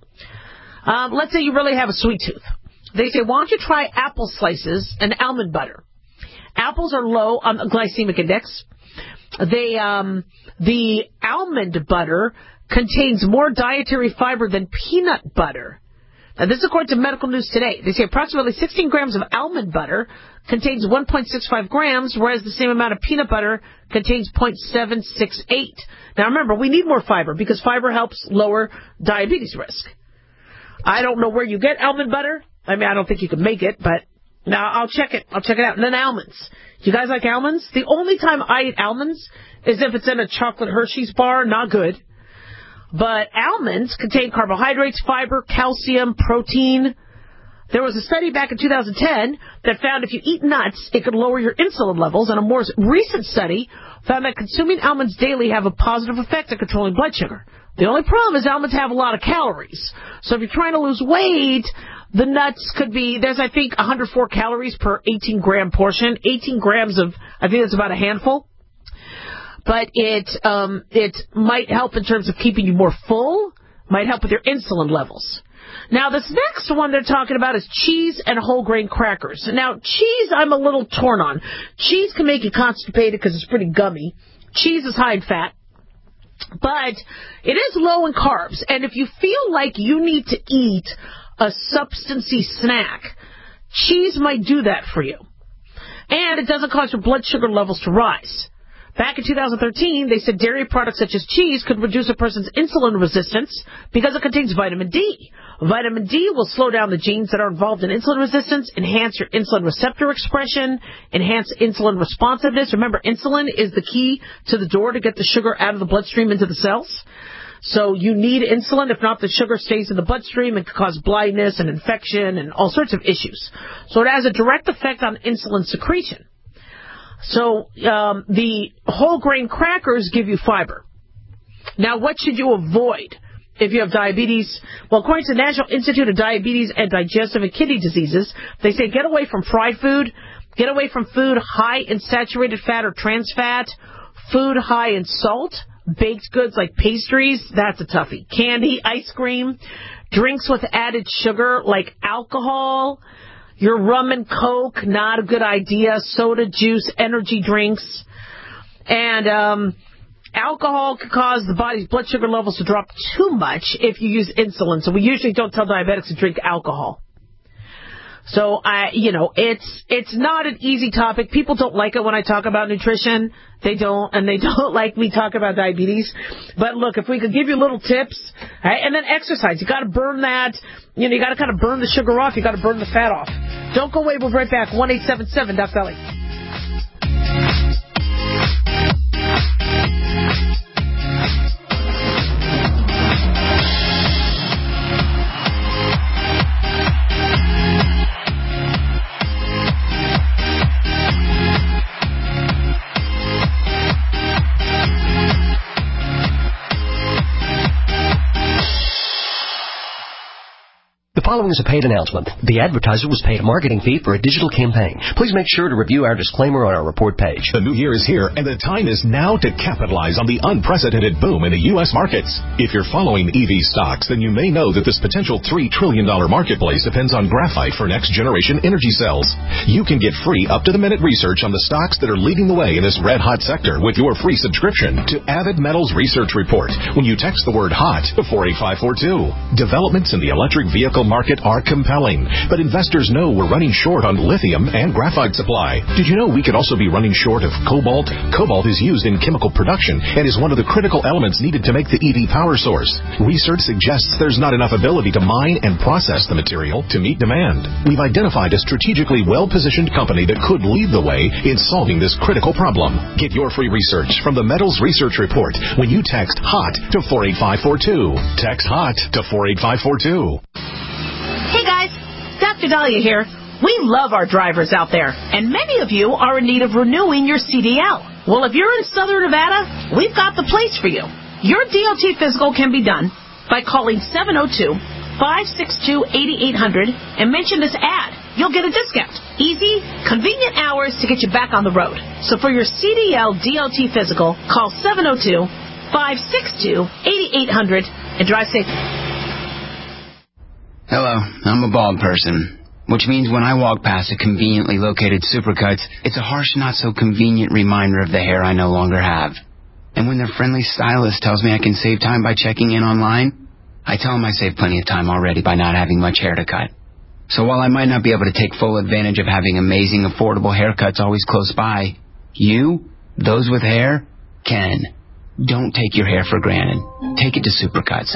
Um, let's say you really have a sweet tooth. They say, why don't you try apple slices and almond butter? Apples are low on the glycemic index. They, um, the almond butter contains more dietary fiber than peanut butter. Now, this is according to Medical News Today. They say approximately sixteen grams of almond butter contains one point six five grams, whereas the same amount of peanut butter contains zero point seven six eight. Now, remember, we need more fiber because fiber helps lower diabetes risk. I don't know where you get almond butter. I mean, I don't think you can make it, but now I'll check it. I'll check it out. And then almonds. You guys like almonds? The only time I eat almonds is if it's in a chocolate Hershey's bar. Not good. But almonds contain carbohydrates, fiber, calcium, protein. There was a study back in two thousand ten that found if you eat nuts, it could lower your insulin levels. And a more recent study found that consuming almonds daily have a positive effect on controlling blood sugar. The only problem is almonds have a lot of calories. So if you're trying to lose weight, the nuts could be, there's, I think, one hundred four calories per eighteen gram portion. eighteen grams of, I think that's about a handful. But it, um, it might help in terms of keeping you more full, might help with your insulin levels. Now, this next one they're talking about is cheese and whole grain crackers. Now, cheese I'm a little torn on. Cheese can make you constipated because it's pretty gummy. Cheese is high in fat. But it is low in carbs. And if you feel like you need to eat a substancy snack, cheese might do that for you. And it doesn't cause your blood sugar levels to rise. Back in two thousand thirteen, they said dairy products such as cheese could reduce a person's insulin resistance because it contains vitamin D. Vitamin D will slow down the genes that are involved in insulin resistance, enhance your insulin receptor expression, enhance insulin responsiveness. Remember, insulin is the key to the door to get the sugar out of the bloodstream into the cells. So you need insulin. If not, the sugar stays in the bloodstream and can cause blindness and infection and all sorts of issues. So it has a direct effect on insulin secretion. So um, the whole grain crackers give you fiber. Now, what should you avoid if you have diabetes? Well, according to the National Institute of Diabetes and Digestive and Kidney Diseases, they say get away from fried food, get away from food high in saturated fat or trans fat, food high in salt, baked goods like pastries, that's a toughie, candy, ice cream, drinks with added sugar like alcohol. Your rum and Coke, not a good idea. Soda, juice, energy drinks. And um, alcohol can cause the body's blood sugar levels to drop too much if you use insulin. So we usually don't tell diabetics to drink alcohol. So, I, you know, it's it's not an easy topic. People don't like it when I talk about nutrition. They don't, and they don't like me talk about diabetes. But look, if we could give you little tips, right, and then exercise. You got to burn that. You know, you got to kind of burn the sugar off. You got to burn the fat off. Don't go away. We'll be right back. one eight seven seven Doc Dolly. The following is a paid announcement. The advertiser was paid a marketing fee for a digital campaign. Please make sure to review our disclaimer on our report page. The new year is here, and the time is now to capitalize on the unprecedented boom in the U S markets. If you're following E V stocks, then you may know that this potential three trillion dollars marketplace depends on graphite for next-generation energy cells. You can get free up-to-the-minute research on the stocks that are leading the way in this red-hot sector with your free subscription to Avid Metals Research Report when you text the word HOT to four eight five four two. Developments in the electric vehicle market market are compelling, but investors know we're running short on lithium and graphite supply. Did you know we could also be running short of cobalt? Cobalt is used in chemical production and is one of the critical elements needed to make the E V power source. Research suggests there's not enough ability to mine and process the material to meet demand. We've identified a strategically well-positioned company that could lead the way in solving this critical problem. Get your free research from the Metals Research Report when you text HOT to four eight five four two. Text HOT to four eight five four two. Hey guys, Doctor Dahlia here. We love our drivers out there, and many of you are in need of renewing your C D L. Well, if you're in Southern Nevada, we've got the place for you. Your D O T physical can be done by calling seven oh two, five six two, eight eight zero zero and mention this ad. You'll get a discount. Easy, convenient hours to get you back on the road. So for your C D L D O T physical, call seven oh two, five six two, eight eight zero zero and drive safe. Hello, I'm a bald person, which means when I walk past a conveniently located Supercuts, it's a harsh, not-so-convenient reminder of the hair I no longer have. And when their friendly stylist tells me I can save time by checking in online, I tell them I saved plenty of time already by not having much hair to cut. So while I might not be able to take full advantage of having amazing, affordable haircuts always close by, you, those with hair, can. Don't take your hair for granted. Take it to Supercuts.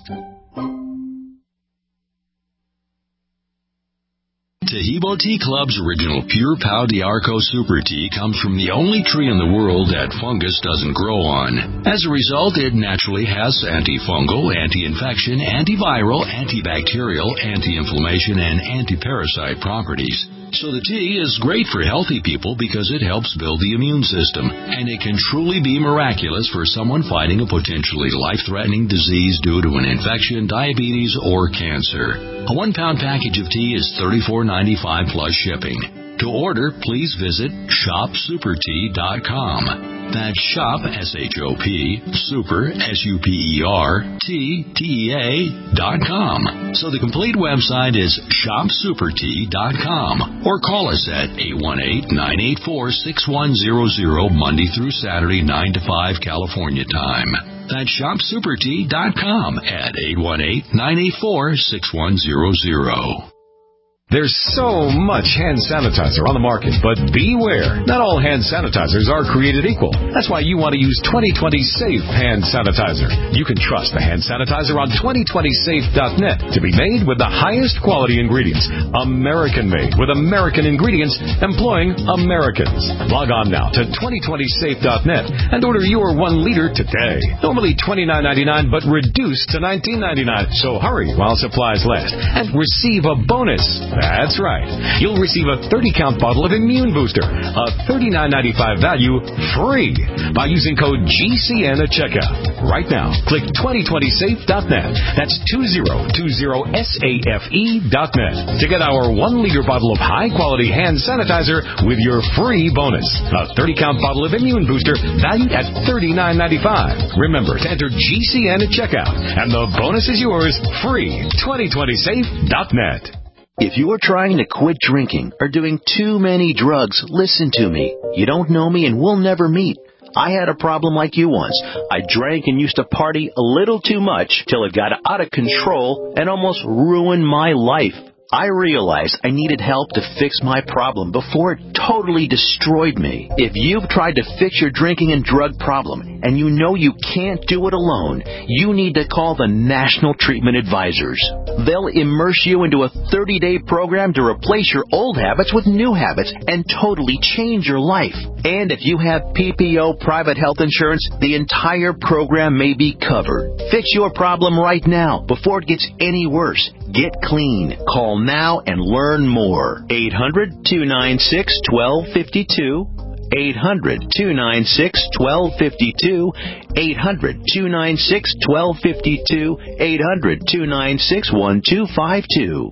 Tahibo Tea Club's original Pure Pau d'Arco Super Tea comes from the only tree in the world that fungus doesn't grow on. As a result, it naturally has antifungal, anti-infection, antiviral, antibacterial, anti-inflammation, and anti-parasite properties. So the tea is great for healthy people because it helps build the immune system, and it can truly be miraculous for someone fighting a potentially life-threatening disease due to an infection, diabetes, or cancer. A one-pound package of tea is thirty-four ninety-five plus shipping. To order, please visit shop super tea dot com. That's shop, S H O P, super, S U P E R, T, T E A, dot com. So the complete website is shop super tea dot com. Or call us at eight one eight, nine eight four, six one zero zero, Monday through Saturday, nine to five, California time. That's shop super tea dot com at eight one eight, nine eight four, six one zero zero. There's so much hand sanitizer on the market, but beware. Not all hand sanitizers are created equal. That's why you want to use twenty twenty Safe Hand Sanitizer. You can trust the hand sanitizer on twenty twenty safe dot net to be made with the highest quality ingredients. American-made with American ingredients employing Americans. Log on now to twenty twenty safe dot net and order your one liter today. Normally twenty-nine ninety-nine, but reduced to nineteen ninety-nine. So hurry while supplies last and receive a bonus. That's right. You'll receive a thirty count bottle of Immune Booster, a thirty-nine ninety-five value, free by using code G C N at checkout. Right now, click twenty twenty safe dot net. That's twenty twenty safe dot net to get our one liter bottle of high-quality hand sanitizer with your free bonus. A thirty count bottle of Immune Booster valued at thirty-nine ninety-five. Remember to enter G C N at checkout, and the bonus is yours free. twenty twenty safe dot net. If you are trying to quit drinking or doing too many drugs, listen to me. You don't know me and we'll never meet. I had a problem like you once. I drank and used to party a little too much till it got out of control and almost ruined my life. I realized I needed help to fix my problem before it totally destroyed me. If you've tried to fix your drinking and drug problem and you know you can't do it alone, you need to call the National Treatment Advisors. They'll immerse you into a thirty-day program to replace your old habits with new habits and totally change your life. And if you have P P O private health insurance, the entire program may be covered. Fix your problem right now before it gets any worse. Get clean. Call now and learn more. eight hundred, two nine six, one two five two. eight hundred, two nine six, one two five two. eight hundred, two nine six, one two five two. eight hundred, two nine six, one two five two.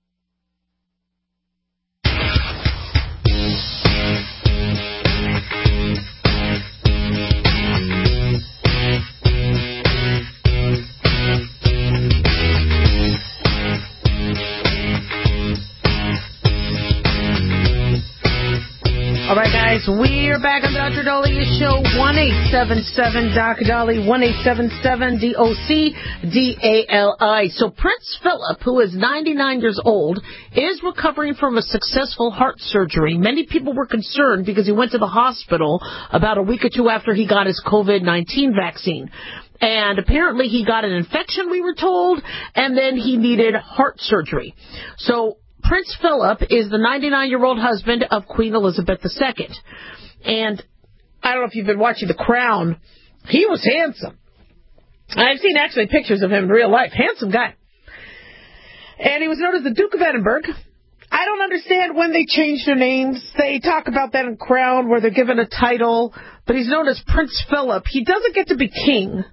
All right, guys, we're back on the Doctor Dahlia Show, one eight seven seven D O C D A L I, one eight seven seven D O C D A L I. So Prince Philip, who is ninety-nine years old, is recovering from a successful heart surgery. Many people were concerned because he went to the hospital about a week or two after he got his COVID nineteen vaccine. And apparently he got an infection, we were told, and then he needed heart surgery. So Prince Philip is the ninety-nine-year-old husband of Queen Elizabeth the Second. And I don't know if you've been watching The Crown. He was handsome. I've seen actually pictures of him in real life. Handsome guy. And he was known as the Duke of Edinburgh. I don't understand when they change their names. They talk about that in Crown where they're given a title, but he's known as Prince Philip. He doesn't get to be king.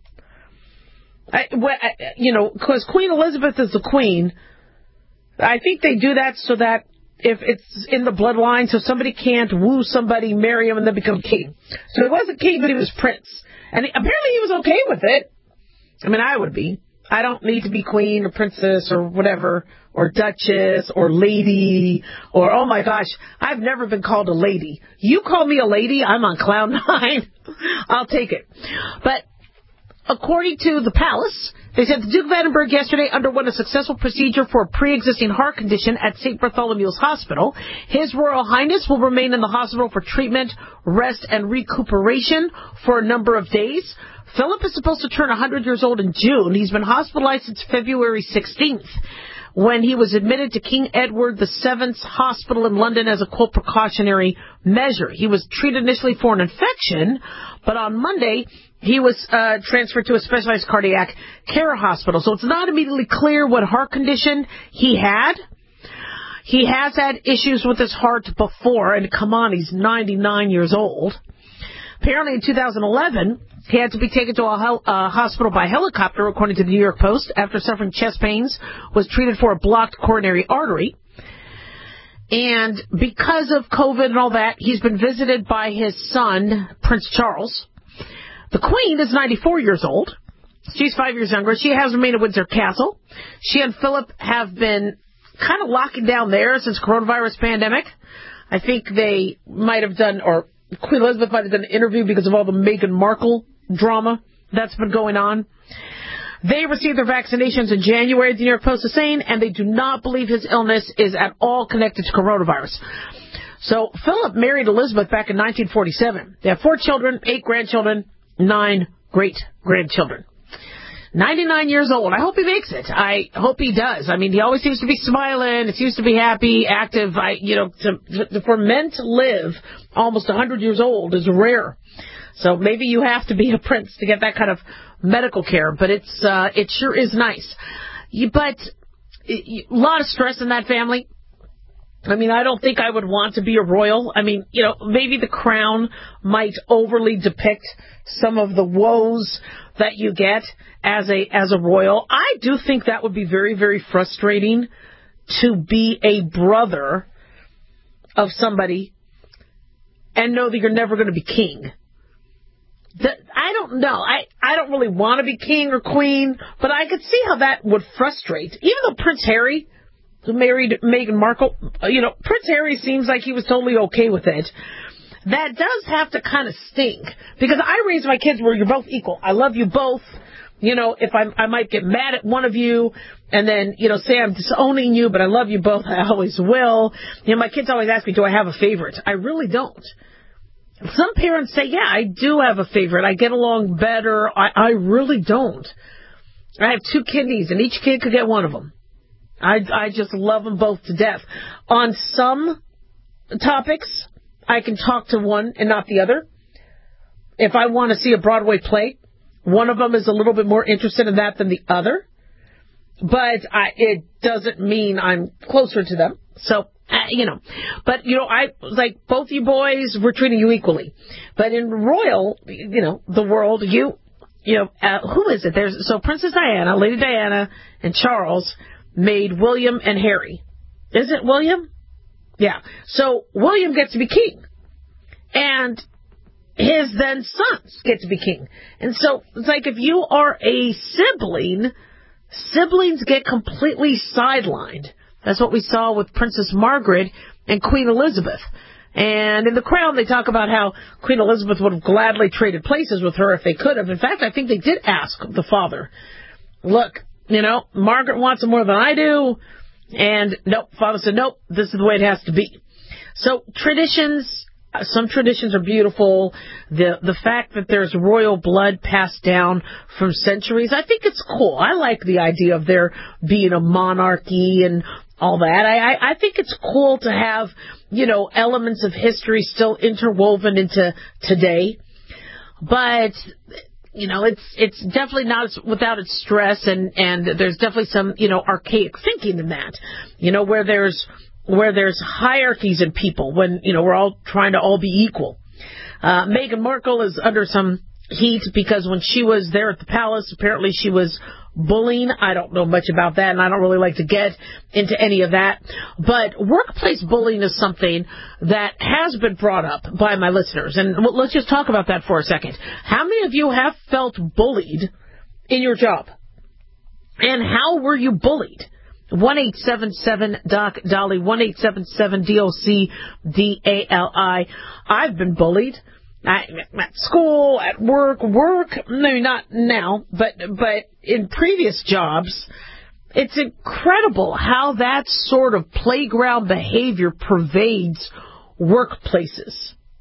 I, you know, because Queen Elizabeth is the queen. I think they do that so that if it's in the bloodline, so somebody can't woo somebody, marry him, and then become king. So he wasn't king, but he was prince. And he, apparently he was okay with it. I mean, I would be. I don't need to be queen or princess or whatever, or duchess or lady, or, oh my gosh, I've never been called a lady. You call me a lady, I'm on cloud nine. I'll take it. But according to the palace, they said the Duke of Edinburgh yesterday underwent a successful procedure for a pre-existing heart condition at Saint Bartholomew's Hospital. His Royal Highness will remain in the hospital for treatment, rest, and recuperation for a number of days. Philip is supposed to turn one hundred years old in June. He's been hospitalized since February sixteenth, when he was admitted to King Edward the Seventh's Hospital in London as a quote precautionary measure. He was treated initially for an infection, but on Monday he was uh, transferred to a specialized cardiac care hospital. So it's not immediately clear what heart condition he had. He has had issues with his heart before, and come on, he's ninety-nine years old. Apparently in two thousand eleven, he had to be taken to a hel- uh, hospital by helicopter, according to the New York Post, after suffering chest pains, was treated for a blocked coronary artery. And because of COVID and all that, he's been visited by his son, Prince Charles. The Queen is ninety-four years old. She's five years younger. She has remained at Windsor Castle. She and Philip have been kind of locking down there since coronavirus pandemic. I think they might have done, or Queen Elizabeth might have done an interview because of all the Meghan Markle drama that's been going on. They received their vaccinations in January, the New York Post is saying, and they do not believe his illness is at all connected to coronavirus. So Philip married Elizabeth back in nineteen forty-seven. They have four children, eight grandchildren, nine great-grandchildren. ninety-nine years old. I hope he makes it. I hope he does. I mean, he always seems to be smiling. He seems to be happy, active. I, you know, to, to, for men to live almost one hundred years old is rare. So maybe you have to be a prince to get that kind of medical care. But it's uh, it sure is nice. You, but a lot of stress in that family. I mean, I don't think I would want to be a royal. I mean, you know, maybe the crown might overly depict some of the woes that you get as a as a royal. I do think that would be very, very frustrating to be a brother of somebody and know that you're never going to be king. The, I don't know. I, I don't really want to be king or queen, but I could see how that would frustrate. Even though Prince Harry, who married Meghan Markle, you know, Prince Harry seems like he was totally okay with it. That does have to kind of stink, because I raised my kids where you're both equal. I love you both. You know, if I I might get mad at one of you and then, you know, say I'm disowning you, but I love you both. I always will. You know, my kids always ask me, do I have a favorite? I really don't. Some parents say, yeah, I do have a favorite. I get along better. I, I really don't. I have two kidneys, and each kid could get one of them. I, I just love them both to death. On some topics, I can talk to one and not the other. If I want to see a Broadway play, one of them is a little bit more interested in that than the other. But I, it doesn't mean I'm closer to them. So, uh, you know. But, you know, I like both you boys, we're treating you equally. But in royal, you know, the world, you, you know, uh, who is it? There's so Princess Diana, Lady Diana, and Charles made William and Harry. Is it William? Yeah. So William gets to be king. And his then sons get to be king. And so it's like if you are a sibling, siblings get completely sidelined. That's what we saw with Princess Margaret and Queen Elizabeth. And in The Crown, they talk about how Queen Elizabeth would have gladly traded places with her if they could have. In fact, I think they did ask the father, look, you know, Margaret wants it more than I do. And nope, father said, nope, this is the way it has to be. So traditions, some traditions are beautiful. The the fact that there's royal blood passed down from centuries, I think it's cool. I like the idea of there being a monarchy and all that. I, I, I think it's cool to have, you know, elements of history still interwoven into today. But, you know, it's it's definitely not without its stress, and, and there's definitely some, you know, archaic thinking in that, you know, where there's where there's hierarchies in people when, you know, we're all trying to all be equal. Uh, Meghan Markle is under some heat because when she was there at the palace, apparently she was bullying. I don't know much about that, and I don't really like to get into any of that. But workplace bullying is something that has been brought up by my listeners. And let's just talk about that for a second. How many of you have felt bullied in your job? And how were you bullied? one eight seven seven D O C D A L I, one eight seven seven D O C D A L I. I've been bullied. I, at school, at work, work, maybe not now, but but in previous jobs. It's incredible how that sort of playground behavior pervades workplaces.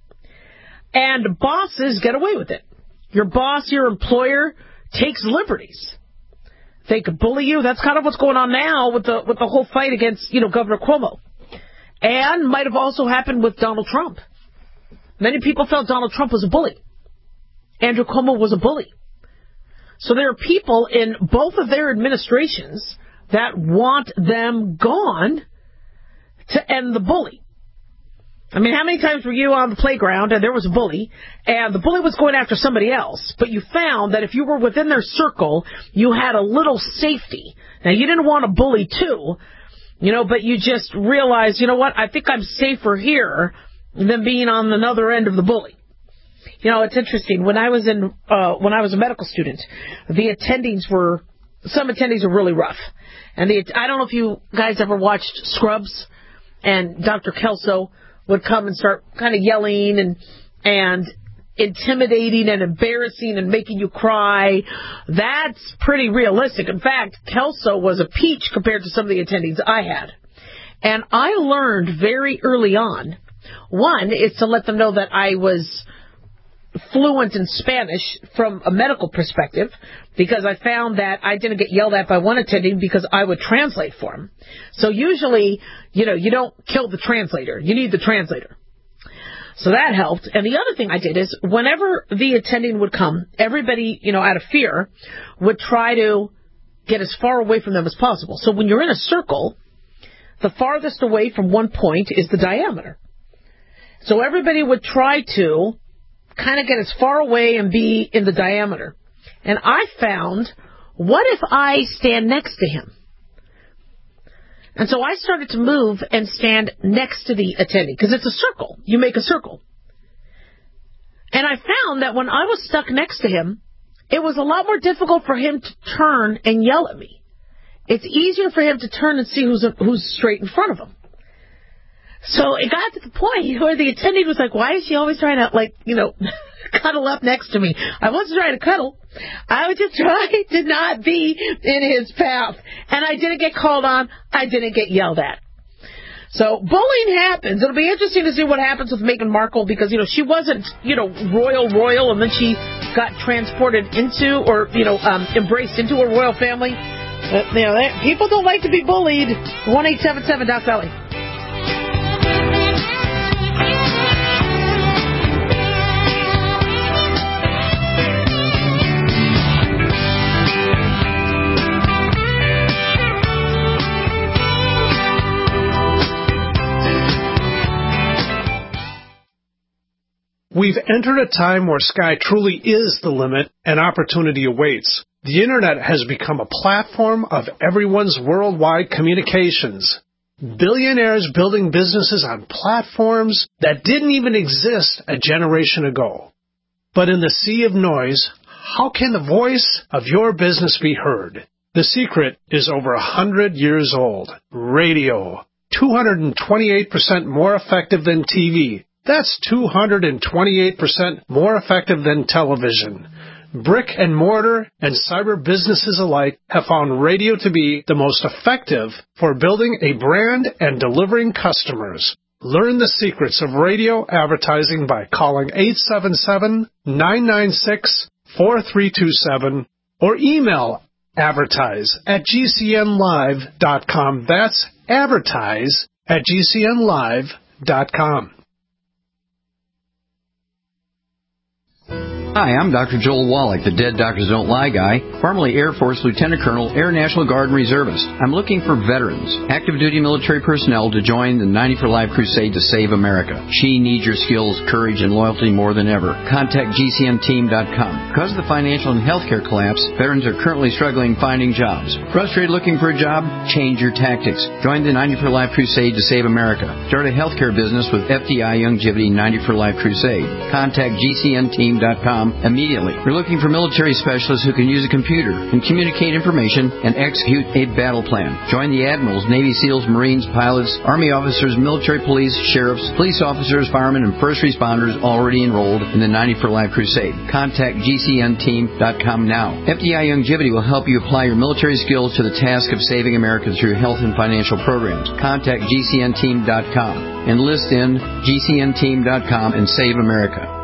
And bosses get away with it. Your boss, your employer, takes liberties. They could bully you. That's kind of what's going on now with the with the whole fight against, you know, Governor Cuomo. And might have also happened with Donald Trump. Many people felt Donald Trump was a bully. Andrew Cuomo was a bully. So there are people in both of their administrations that want them gone to end the bully. I mean, how many times were you on the playground and there was a bully, and the bully was going after somebody else, but you found that if you were within their circle, you had a little safety. Now, you didn't want to bully too, you know, but you just realized, you know what, I think I'm safer here than being on another end of the bully. You know, it's interesting. When I was in, uh, when I was a medical student, the attendings were, some attendings were really rough. And the, I don't know if you guys ever watched Scrubs, and Doctor Kelso would come and start kind of yelling and and intimidating and embarrassing and making you cry. That's pretty realistic. In fact, Kelso was a peach compared to some of the attendings I had. And I learned very early on, one is to let them know that I was fluent in Spanish from a medical perspective, because I found that I didn't get yelled at by one attending because I would translate for him. So usually, you know, you don't kill the translator. You need the translator. So that helped. And the other thing I did is whenever the attending would come, everybody, you know, out of fear, would try to get as far away from them as possible. So when you're in a circle, the farthest away from one point is the diameter. So everybody would try to kind of get as far away and be in the diameter. And I found, what if I stand next to him? And so I started to move and stand next to the attendee, because it's a circle. You make a circle. And I found that when I was stuck next to him, it was a lot more difficult for him to turn and yell at me. It's easier for him to turn and see who's who's straight in front of him. So it got to the point where the attending was like, why is she always trying to, like, you know, cuddle up next to me? I wasn't trying to cuddle. I was just trying to not be in his path. And I didn't get called on. I didn't get yelled at. So bullying happens. It'll be interesting to see what happens with Meghan Markle, because, you know, she wasn't, you know, royal, royal, and then she got transported into or, you know, um, embraced into a royal family. Uh, you know, they, people don't like to be bullied. one eight seven seven Doc Valley. We've entered a time where sky truly is the limit and opportunity awaits. The Internet has become a platform of everyone's worldwide communications. Billionaires building businesses on platforms that didn't even exist a generation ago. But in the sea of noise, how can the voice of your business be heard? The secret is over a hundred years old. Radio. two hundred twenty-eight percent more effective than T V. That's two hundred twenty-eight percent more effective than television. Brick and mortar and cyber businesses alike have found radio to be the most effective for building a brand and delivering customers. Learn the secrets of radio advertising by calling eight seven seven, nine nine six, four three two seven or email advertise at g c n live dot com. That's advertise at g c n live dot com. Hi, I'm Doctor Joel Wallach, the Dead Doctors Don't Lie guy, formerly Air Force Lieutenant Colonel, Air National Guard and Reservist. I'm looking for veterans, active duty military personnel to join the ninety for Life crusade to save America. She needs your skills, courage, and loyalty more than ever. Contact G C N team dot com. Because of the financial and healthcare collapse, veterans are currently struggling finding jobs. Frustrated looking for a job? Change your tactics. Join the ninety for Life crusade to save America. Start a healthcare business with F D I Youngevity ninety for Life crusade. Contact G C N team dot com immediately. We're looking for military specialists who can use a computer and communicate information and execute a battle plan. Join the admirals, Navy SEALs, Marines, pilots, Army officers, military police, sheriffs, police officers, firemen, and first responders already enrolled in the ninety for Life crusade. Contact G C N team dot com now. F D I Youngevity will help you apply your military skills to the task of saving America through health and financial programs. Contact G C N team dot com. Enlist in G C N team dot com and save America.